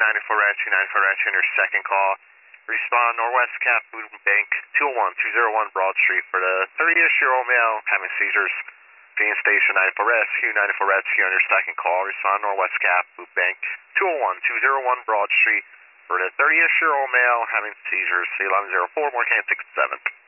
94 Red, 294 Red, your second call. Respond Northwest Cap Food Bank 201 Broad Street for the 30-ish-year-old male having seizures. Being station 94 Red, 294 Red, on your second call. Respond Northwest Cap Food Bank 201 Broad Street for the 30-ish-year-old male having seizures. C1104, more can 67.